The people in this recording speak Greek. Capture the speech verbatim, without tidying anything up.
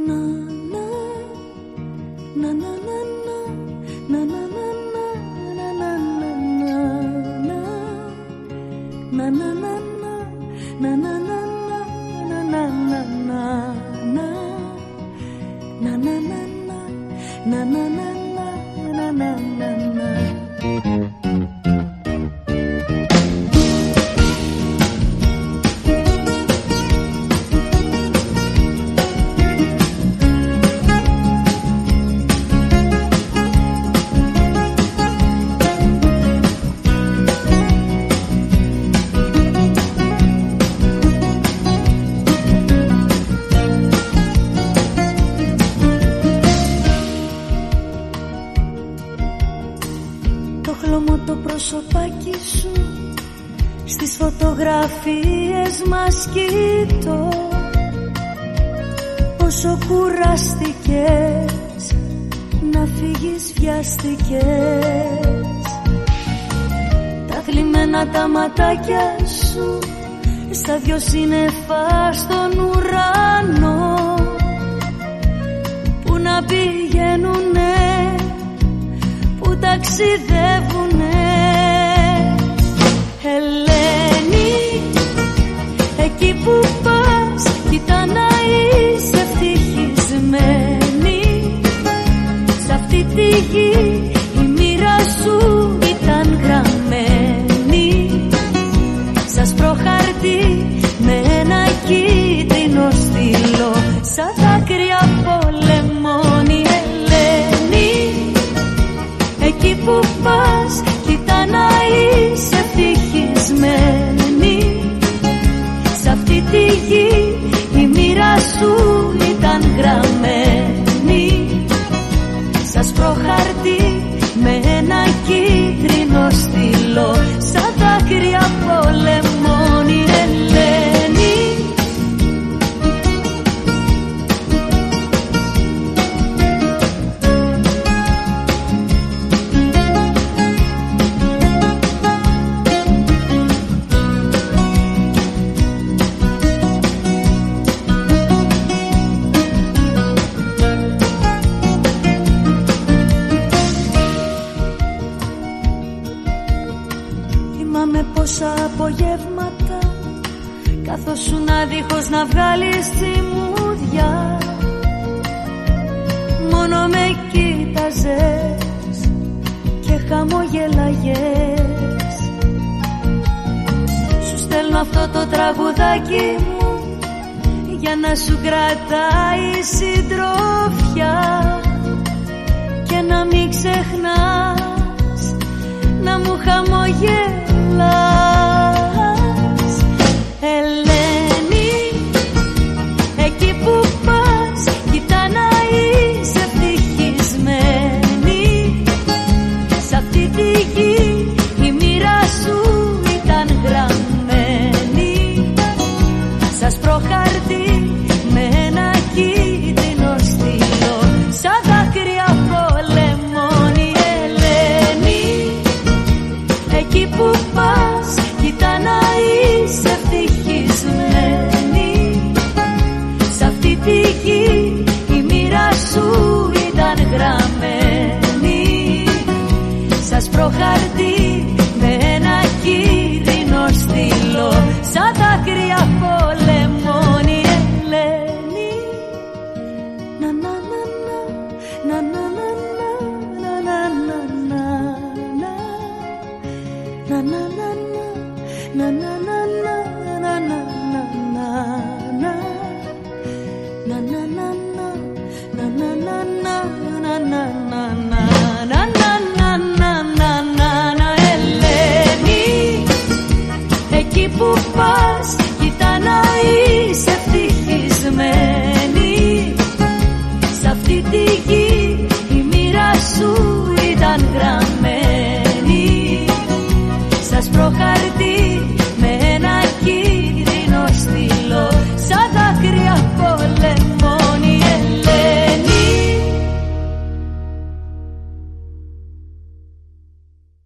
Φωτογραφίες μας κοιτώ. Πόσο κουράστηκες να φύγεις, βιάστηκες. Τα θλιμμένα τα ματάκια σου στα δυο σύννεφα στον ουρανό, που να πηγαίνουνε, που ταξιδεύουνε. Ελένη, εκεί που πας, κοίτα να είσαι ευτυχισμένη. Σ' αυτή τη γη η μοίρα σου ήταν γραμμένη. Σ' άσπρο χαρτί με ένα κίτρινο στυλό, σαν δάκρυα πολεμώνει. Ελένη, εκεί που πας, κοίτα να είσαι ευτυχισμένη. Σ' αυτή τη γη η μοίρα σου ήταν γραμμένη. Σ' άσπρο χαρτί με ένα κίτρινο στυλό, σαν δάκρυα πολεμώνει. Ελένη, πόσα απογεύματα καθόσουν αδίχως να βγάλεις τσιμούδια, μόνο με κοίταζες και χαμογελάγες. Σου στέλνω αυτό το τραγουδάκι μου για να σου κρατάει συντροφιά και να μην ξεχνάς να μου χαμογελάς. Ελένη, εκεί που πας, κοίτα να είσαι ευτυχισμένη. Σ' αυτή τη γη η μοίρα σου ήταν γραμμένη. Σ' άσπρο χαρτί με ένα κίτρινο στυλό, σαν δάκρυα πολεμώνει. Ελένη, εκεί που πας, κοίτα να είσαι ευτυχισμένη. Σ' αυτή τη γη η μοίρα σου ήταν γραμμένη. Σ' άσπρο χαρτί με ένα κίτρινο στυλό, σαν δάκρυα πολεμώνει. Ελένη, να να να να να να να να να να να να να να Ελένη, εκεί που πας,